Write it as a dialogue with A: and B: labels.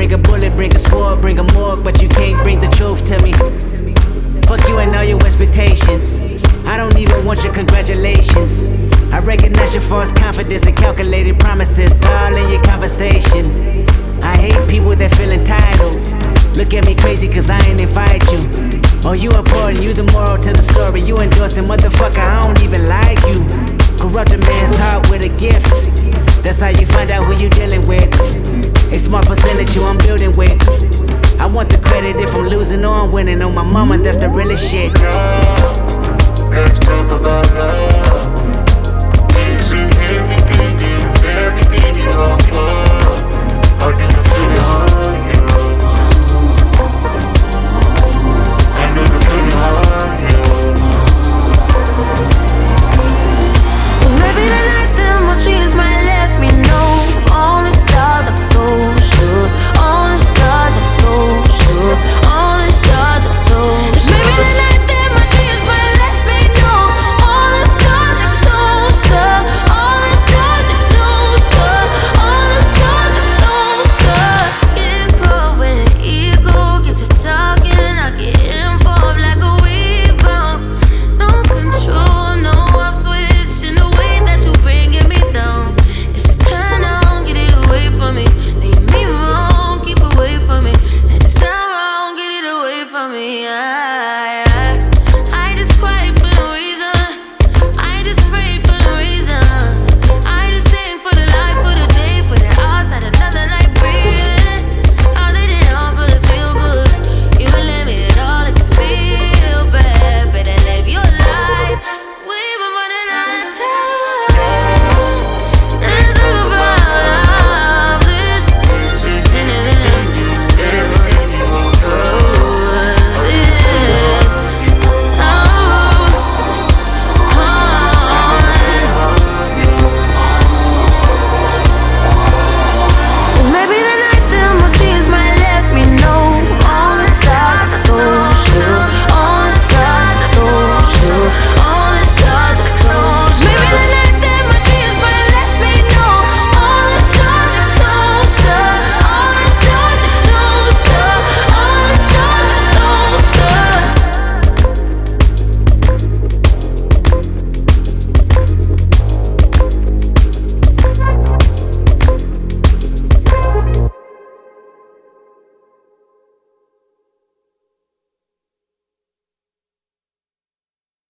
A: Bring a bullet, bring a sword, bring a morgue, but you can't bring the truth to me. Fuck you and all your expectations. I don't even want your congratulations. I recognize your false confidence and calculated promises all in your conversation. I hate people that feel entitled. Look at me crazy cause I ain't invite you. Oh, you important, you the moral to the story. You endorsing, motherfucker, I don't even like you. Corrupt a man's heart with a gift. That's how you find out who you dealing with. A small percentage you I'm building with. I want the credit if I'm losing or I'm winning. On my mama, that's the realest shit.
B: Let's talk about love.